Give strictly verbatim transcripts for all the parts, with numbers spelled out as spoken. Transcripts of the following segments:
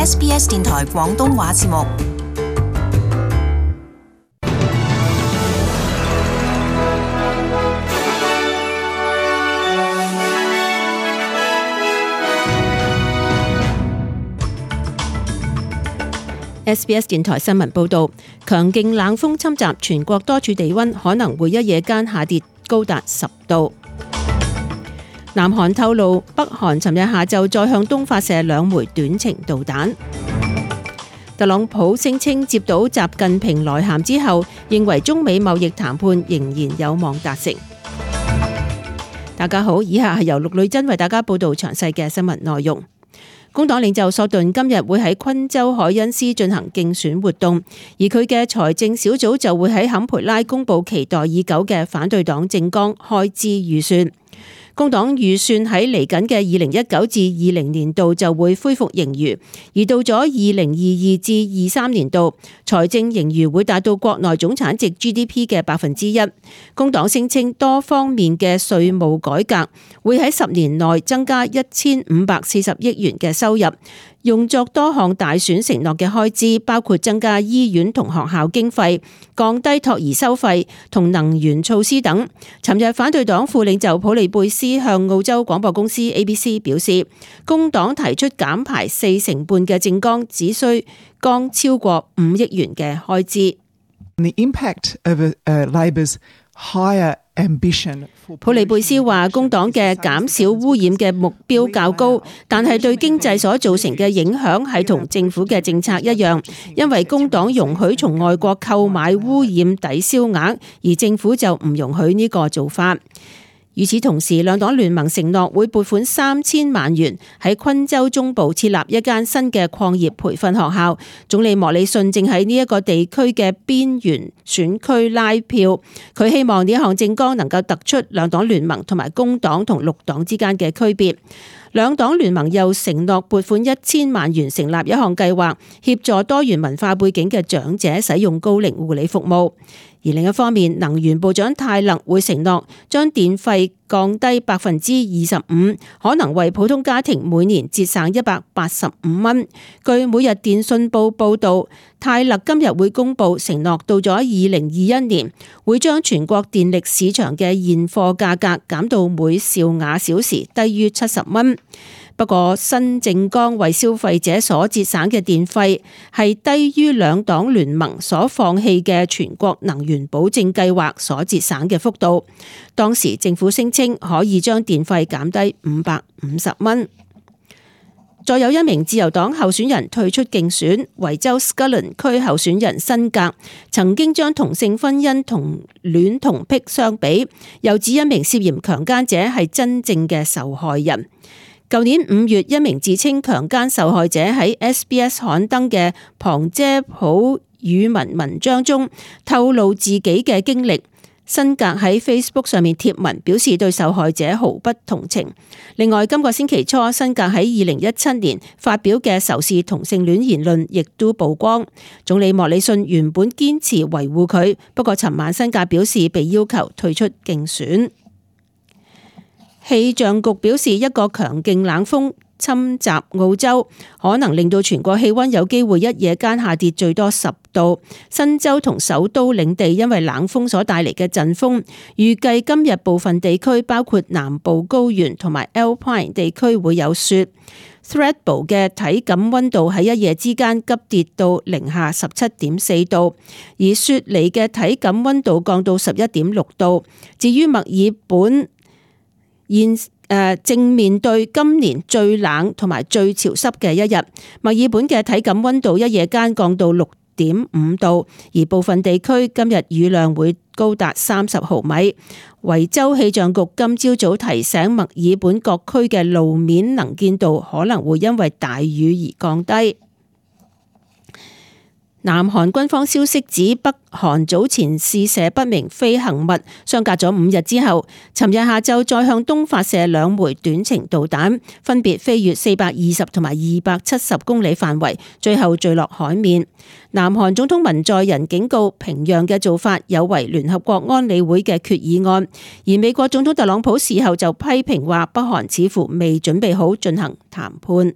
S B S 電台廣東話節目。 S B S 電台新聞報道，強勁冷鋒侵襲全國多處地溫可能會一夜間下跌高達十度。南韓透露，北韓尋日下晝再向東發射兩枚短程導彈。特朗普聲稱接到習近平來函之後，認為中美貿易談判仍然有望達成。大家好，以下係由陸女真為大家報道詳細嘅新聞內容。工黨領袖索頓今日會喺昆州海恩斯進行競選活動，而佢嘅財政小組就會喺坎培拉公布期待已久嘅反對黨政綱開支預算。工黨預算喺嚟緊嘅二零一九至二零年度就會恢復盈餘，而到咗二零二二至二三年度，財政盈餘會達到國內總產值 G D P 嘅百分之一。工黨聲稱多方面嘅稅務改革會喺十年內增加一千五百四十億元嘅收入，用作多項大選承諾嘅開支，包括增加醫院同學校經費、降低托兒收費同能源措施等。尋日反對黨副領袖普利貝斯向澳洲廣播公司 A B C 表示，工黨提出減排四成半嘅政綱，只需降超過五億元嘅開支。 The impact of uh, Labor's higher ambition. 普利貝斯話，工黨嘅減少污染嘅目標較高，但係對經濟所造成嘅影響係同政府嘅政策一樣，因為工黨容許從外國購買污染抵消額，而政府就唔容許呢個做法。與此同時，兩黨聯盟承諾會撥款三千萬元喺昆州中部設立一間新嘅礦業培訓學校。總理莫里遜正喺呢一個地區嘅邊緣選區拉票，佢希望呢一項政綱能夠突出兩黨聯盟同埋工黨同綠黨之間嘅區別。兩黨聯盟又承諾撥款一千萬元成立一項計劃，協助多元文化背景嘅長者使用高齡護理服務。而另一方面，能源部長泰勒會承諾將電費降低百分之二十五，可能為普通家庭每年節省一百八十五蚊。據每日電訊報報導，泰勒今日會公布承諾，到咗二零二一年會將全國電力市場嘅現貨價格減到每兆瓦小時低於七十蚊。不過新政綱為消費者所節省嘅電費係低於兩黨聯盟所放棄嘅全國能源保證計劃所節省嘅幅度。當時政府聲稱可以將電費減低五百五十蚊。再有一名自由黨候選人退出競選，維州斯科倫區候選人辛格曾經將同性婚姻同戀童癖相比，又指一名涉嫌強姦者係真正嘅受害人。舊年五月，一名自稱強姦受害者喺 S B S 刊登嘅旁遮普語文文章中透露自己嘅經歷。辛格喺 Facebook 上面貼文表示對受害者毫不同情。另外，今個星期初，辛格喺二零一七年發表嘅仇視同性戀言論亦都曝光。總理莫里遜原本堅持維護佢，不過尋晚辛格表示被要求退出競選。氣象局表示，一個強勁冷鋒侵襲澳洲，可能令到全國氣溫有機會一夜間下跌最多十度。新州同首都領地因為冷鋒所帶嚟嘅陣風，預計今日部分地區包括南部高原同埋 Alpine 地區會有雪。Thredbo 嘅體感溫度喺一夜之間急跌到零下十七點四度，而雪梨嘅體感溫度降到十一點六度。至於墨爾本，現誒正面對今年最冷同埋最潮濕嘅一日，墨爾本嘅體感溫度一夜間降到六點五度，而部分地區今日雨量會高達三十毫米。維州氣象局今朝早提醒墨爾本各區嘅路面能見度可能會因為大雨而降低。南韓軍方消息指，北韓早前試射不明飛行物，相隔咗五日之後，尋日下晝再向東發射兩枚短程導彈，分別飛越四百二十同埋二百七十公里範圍，最後墜落海面。南韓總統文在寅警告，平壤嘅做法有違聯合國安理會嘅決議案，而美國總統特朗普事後就批評話，北韓似乎未準備好進行談判。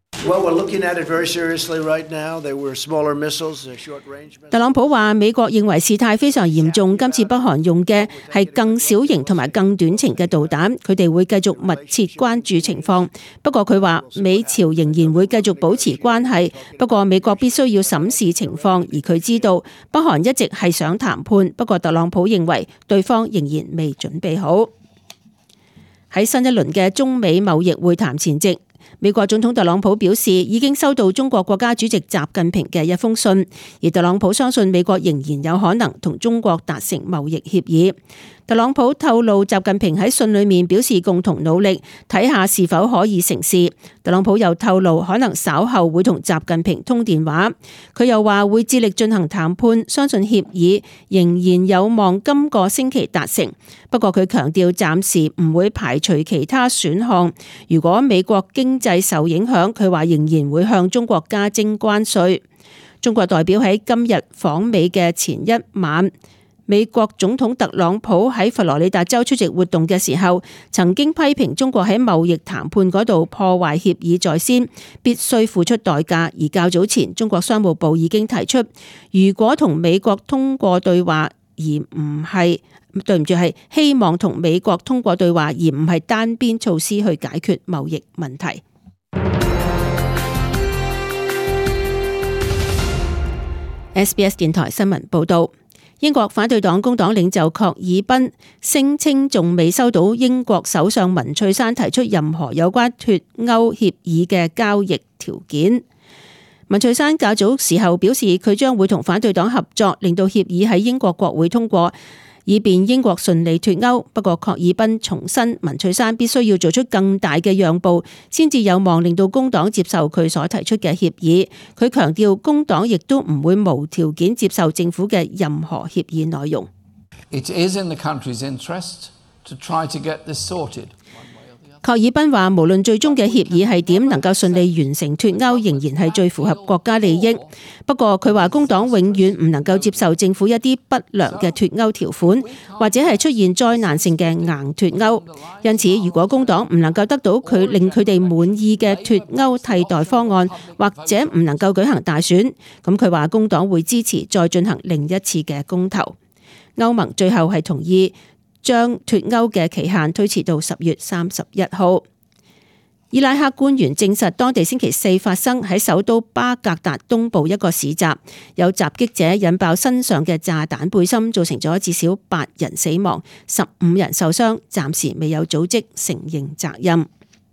特朗普話美國認為事態非常嚴重，今次北韓用嘅係更小型同埋更短程嘅導彈，佢哋會繼續密切關注情況。不過佢話美朝仍然會繼續保持關係，不過美國必須要審視情況，而佢知道北韓一直係想談判，不過特朗普認為對方仍然未準備好。喺新一輪嘅中美貿易會談前夕，美國總統特朗普表示已經收到中國國家主席習近平嘅一封信，而特朗普相信美國仍然有可能同中國達成貿易協議。特朗普透露習近平喺信裏面表示共同努力，睇下是否可以成事。特朗普又透露可能稍後會同習近平通電話，佢又話會致力進行談判，相信協議仍然有望今個星期達成。不過佢強調暫時唔會排除其他選項，如果美國經濟受影響，佢話仍然會向中國加徵關稅。中國代表喺今日訪美嘅前一晚，美國總統特朗普喺佛羅里達州出席活動嘅時候，曾經批評中國喺貿易談判嗰度破壞協議在先，必須付出代價。而較早前，中國商務部已經提出，如果同美國通過對話，而唔係對唔住係希望同美國通過對話，而唔係單邊措施去解決貿易問題。S B S 電台新聞報道。英國反對黨工黨領袖郝爾賓聲稱仲未收到英國首相文翠珊提出任何有關脫歐協議嘅交易條件。文翠珊較早時候表示，佢將會同反對黨合作，令到協議喺英國國會通過，以便英國順利脫歐。不過郝爾賓重申，文翠珊必須要做出更大嘅讓步，先至有望令到工黨接受佢所提出嘅協議。佢強調，工黨亦都唔會無條件接受政府嘅任何協議內容。 It is in the country's interest to try to get this sorted. 郝爾賓話，無論最終嘅協議係點，能夠順利完成脫歐，仍然係最符合國家利益。不過佢話工黨永遠唔能夠接受政府一啲不良嘅脫歐條款，或者係出現災難性嘅硬脫歐。因此，如果工黨唔能夠得到佢令佢哋滿意嘅脫歐替代方案，或者唔能夠舉行大選，咁佢話工黨會支持再進行另一次嘅公投。歐盟最後係同意將脫歐嘅期限推遲到十月三十一號。伊拉克官員證實，當地星期四發生喺首都巴格達東部一個市集，有襲擊者引爆身上嘅炸彈背心，造成咗至少八人死亡、十五人受傷，暫時未有組織承認責任。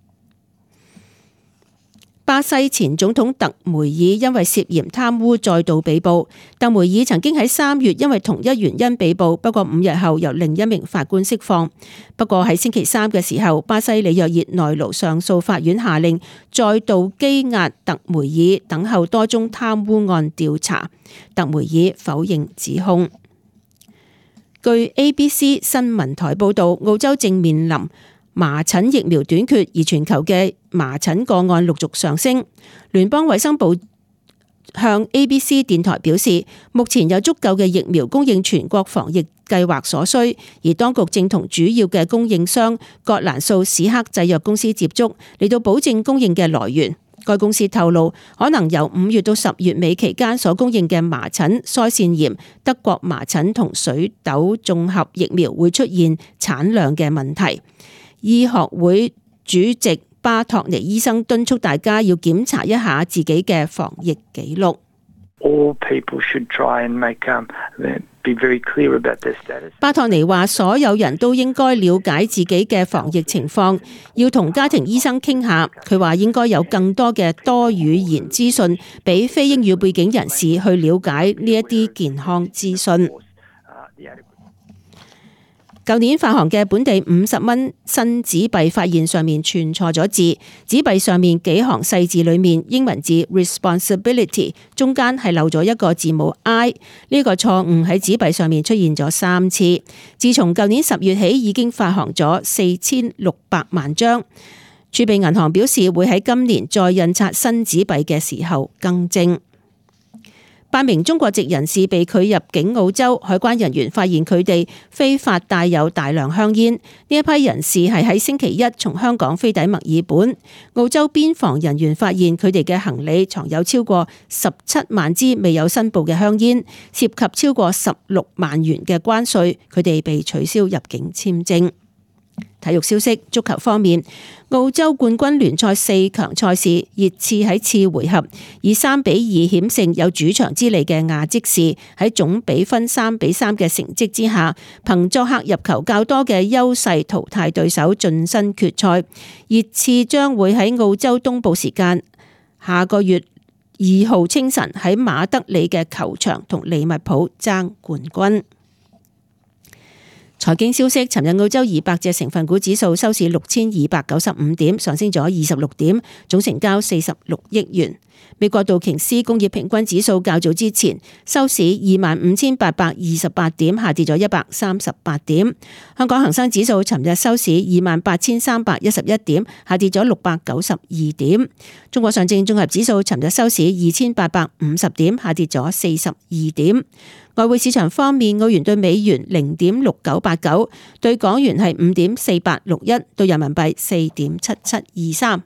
巴西前總統特梅爾因為涉嫌貪污再度被捕。特梅爾曾經喺三月因為同一原因被捕，不過五日後由另一名法官釋放。不過喺星期三嘅時候，巴西里約熱內盧上訴法院下令再度羈押特梅爾，等候多宗貪污案調查。特梅爾否認指控。據 A B C 新聞台報道，澳洲正面臨麻疹疫苗短缺，而全球嘅麻疹個案陸續上升。聯邦衛生部向 A B C 電台表示，目前有足夠嘅疫苗供應全國防疫計劃所需，而當局正同主要嘅供應商葛蘭素史克製藥公司接觸，嚟到保證供應嘅來源。該公司透露，可能由五月到十月尾期間所供應嘅麻疹、腮腺炎、德國麻疹同水痘綜合疫苗會出現產量嘅問題。醫學會主席巴托尼醫生敦促大家要檢查一下自己嘅防疫記錄。巴托尼話，所有人都應該了解自己嘅防疫情況，要同家庭醫生傾下。佢話應該有更多嘅多語言資訊，俾非英語背景人士去了解呢一啲健康資訊。舊年發行嘅本地五十蚊新紙幣發現上面串錯咗字，紙幣上面幾行細字裏面英文字 responsibility 中間係漏咗一個字母 I， 呢個錯誤喺紙幣上面出現咗三次。自從舊年十月起已經發行咗四千六百萬張，儲備銀行表示會喺今年再印刷新紙幣嘅時候更正。 八名中國籍人士被拒入境澳洲，海關人員發現佢哋非法帶有大量香煙。呢一批人士係喺星期一從香港飛抵墨爾本，澳洲邊防人員發現佢哋嘅行李藏有超過十七萬支未有申報嘅香煙，涉及超過十六萬元嘅關稅，佢哋被取消入境簽證。體育消息，足球方面，澳洲冠軍聯賽四強賽事，熱刺喺次回合以三比二險勝有主場之利嘅亞積士，喺總比分三比三嘅成績之下，憑作客入球較多嘅優勢淘汰對手晉身決賽。熱刺將會喺澳洲東部時間下個月二號清晨喺馬德里嘅球場同利物浦爭冠軍。財經消息，尋日澳洲二百隻成分股指數收市六千二百九十五點，上升咗二十六點，總成交四十六億元。美國道瓊斯工業平均指數較早之前收市二萬五千八百二十八點，下跌咗一百三十八點。香港恒生指數尋日收市二萬八千三百一十一點，下跌咗六百九十二點。中國上證綜合指數尋日收市二千八百五十點，下跌咗四十二點。外匯市場方面，澳元對美元零點六九八九，對港元係五點四八六一，對人民幣四點七七二三。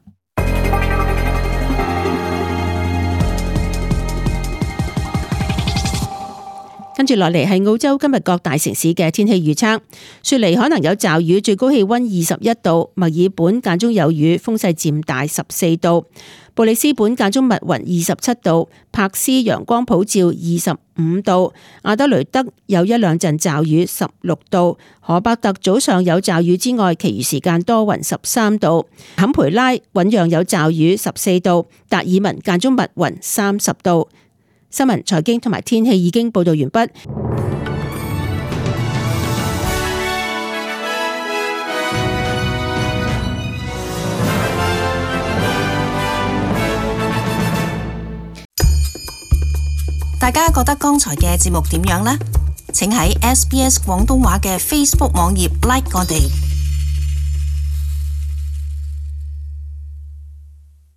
跟住落嚟係澳洲今日各大城市嘅天氣預測。雪梨可能有驟雨，最高氣溫二十一度；墨爾本間中有雨，風勢漸大，十四度；布里斯本間中密雲，二十七度；柏斯陽光普照，二十五度；阿德雷德有一兩陣驟雨，十六度；荷伯特早上有驟雨之外，其餘時間多雲，十三度；坎培拉醞釀有驟雨，十四度；達爾文間中密雲，三十度。新聞、財經同埋天氣已經報道完畢。 大家覺得剛才嘅節目點樣呢？請喺 S B S 廣東話嘅 Facebook 網頁 like 我哋。